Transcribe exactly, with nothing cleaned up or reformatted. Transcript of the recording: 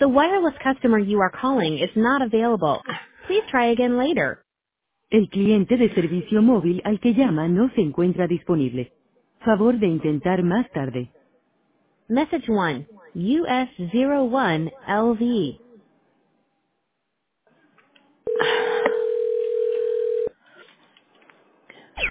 The wireless customer you are calling is not available. Please try again later. El cliente de servicio móvil al que llama no se encuentra disponible. Favor de intentar más tarde. Message one, U S zero one L V.